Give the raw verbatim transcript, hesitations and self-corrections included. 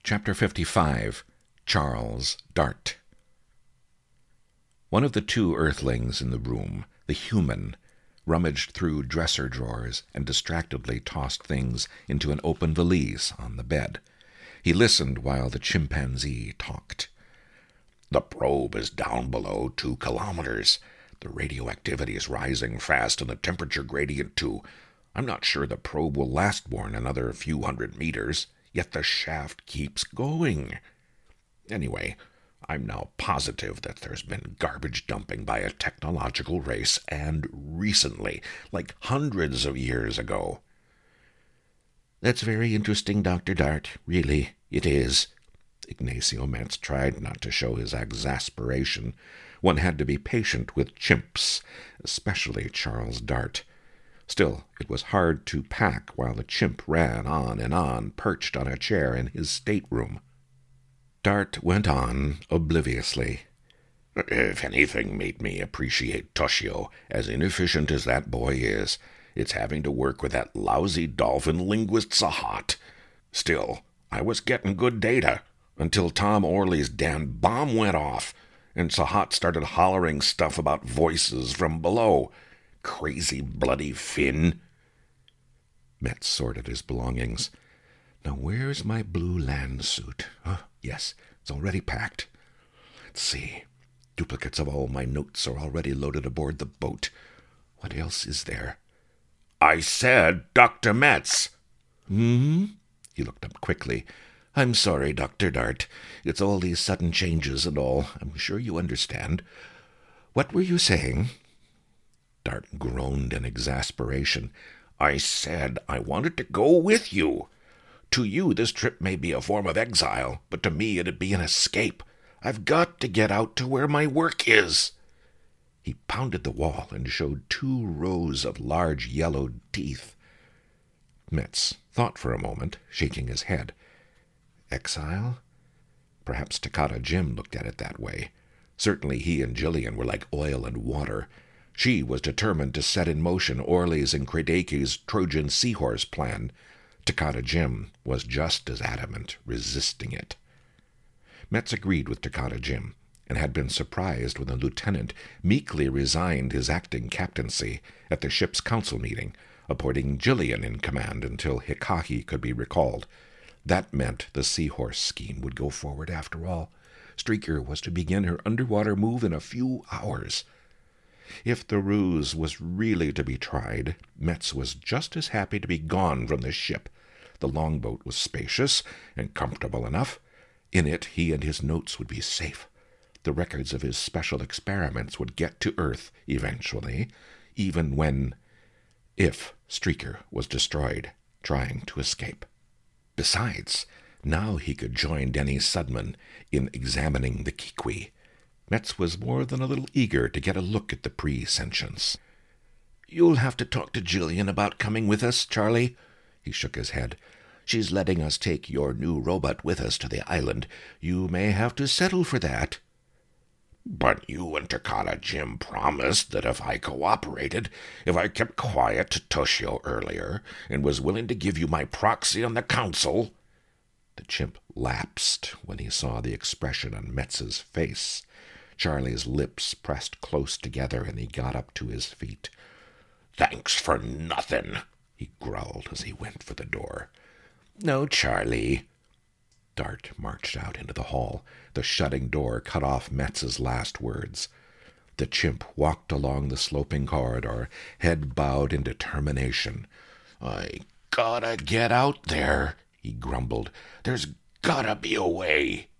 Chapter fifty-five. Charles Dart. One of the two earthlings in the room, the human, rummaged through dresser drawers and distractedly tossed things into an open valise on the bed. He listened while the chimpanzee talked. The probe is down below two kilometers. The radioactivity is rising fast and the temperature gradient too. I'm not sure the probe will last more than another few hundred meters, yet the shaft keeps going. Anyway, I'm now positive that there's been garbage dumping by a technological race, and recently, like hundreds of years ago. That's very interesting, Doctor Dart. Really, it is. Ignacio Metz tried not to show his exasperation. One had to be patient with chimps, especially Charles Dart. Still, it was hard to pack while the chimp ran on and on, perched on a chair in his stateroom. Dart went on obliviously. If anything made me appreciate Toshio, as inefficient as that boy is, it's having to work with that lousy dolphin linguist Sahat. Still, I was getting good data, until Tom Orley's damn bomb went off, and Sahat started hollering stuff about voices from below. Crazy bloody Finn. Metz sorted his belongings. Now where's my blue land suit? Oh, yes, it's already packed. Let's see. Duplicates of all my notes are already loaded aboard the boat. What else is there? I said Doctor Metz. Hmm? He looked up quickly. I'm sorry, Doctor Dart. It's all these sudden changes and all. I'm sure you understand. What were you saying? Dart groaned in exasperation. I said I wanted to go with you. To you, this trip may be a form of exile, but to me it'd be an escape. I've got to get out to where my work is. He pounded the wall and showed two rows of large yellowed teeth. Metz thought for a moment, shaking his head. Exile? Perhaps Takata Jim looked at it that way. Certainly he and Jillian were like oil and water. She was determined to set in motion Orley's and Kredake's Trojan seahorse plan. Takata Jim was just as adamant, resisting it. Metz agreed with Takata Jim, and had been surprised when the lieutenant meekly resigned his acting captaincy at the ship's council meeting, appointing Jillian in command until Hikaki could be recalled. That meant the seahorse scheme would go forward after all. Streaker was to begin her underwater move in a few hours. If the ruse was really to be tried, Metz was just as happy to be gone from the ship. The longboat was spacious and comfortable enough. In it he and his notes would be safe. The records of his special experiments would get to Earth eventually, even when, if Streaker was destroyed trying to escape. Besides, now he could join Denny Sudman in examining the Kikwi. Metz was more than a little eager to get a look at the pre-sentience. "You'll have to talk to Jillian about coming with us, Charlie." He shook his head. "She's letting us take your new robot with us to the island. You may have to settle for that." "But you and Takata Jim promised that if I cooperated, if I kept quiet to Toshio earlier, and was willing to give you my proxy on the council." The chimp lapsed when he saw the expression on Metz's face. Charlie's lips pressed close together, and he got up to his feet. "Thanks for nothing," he growled as he went for the door. "No, Charlie." Dart marched out into the hall. The shutting door cut off Metz's last words. The chimp walked along the sloping corridor, head bowed in determination. "I gotta get out there," he grumbled. "There's gotta be a way."